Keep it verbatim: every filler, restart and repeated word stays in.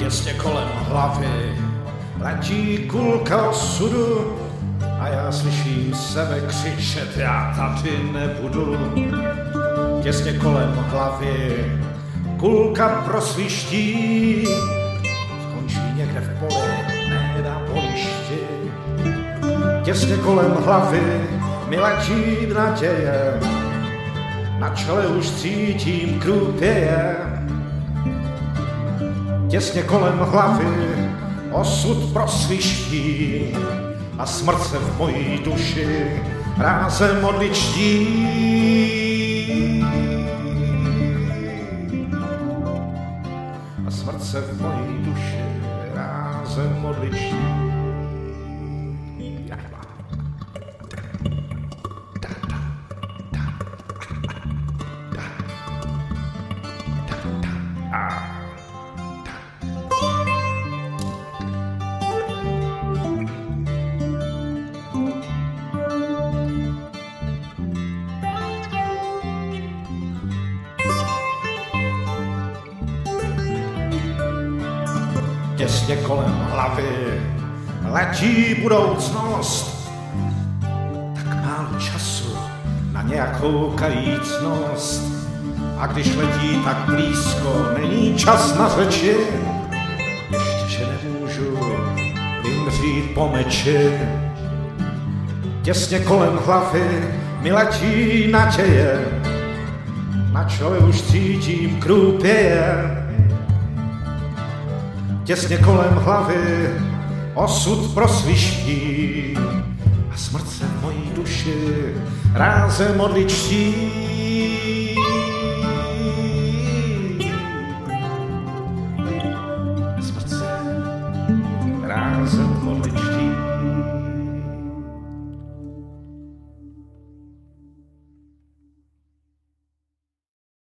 Těsně kolem hlavy letí kulka osudu a já slyším sebe křičet, já tady nebudu. Těsně kolem hlavy kulka prosviští, skončí někde v poli, ne na bojišti. Těsně kolem hlavy mi letí naděje, na čele už cítím krůpěje. Těsně kolem hlavy osud prosviští a smrt se v mojí duši rázem odličtí. A smrt se v mojí duši rázem odličtí. Těsně kolem hlavy letí budoucnost, tak málo času na nějakou kajícnost. A když letí tak blízko, není čas na řeči, ještě že nemůžu vymřít po meči. Těsně kolem hlavy mi letí naděje, na čele už cítím krůpěje. Těsně kolem hlavy osud prosviští a smrt se v mojí duši rázem odličtí. Smrt se rázem odličtí.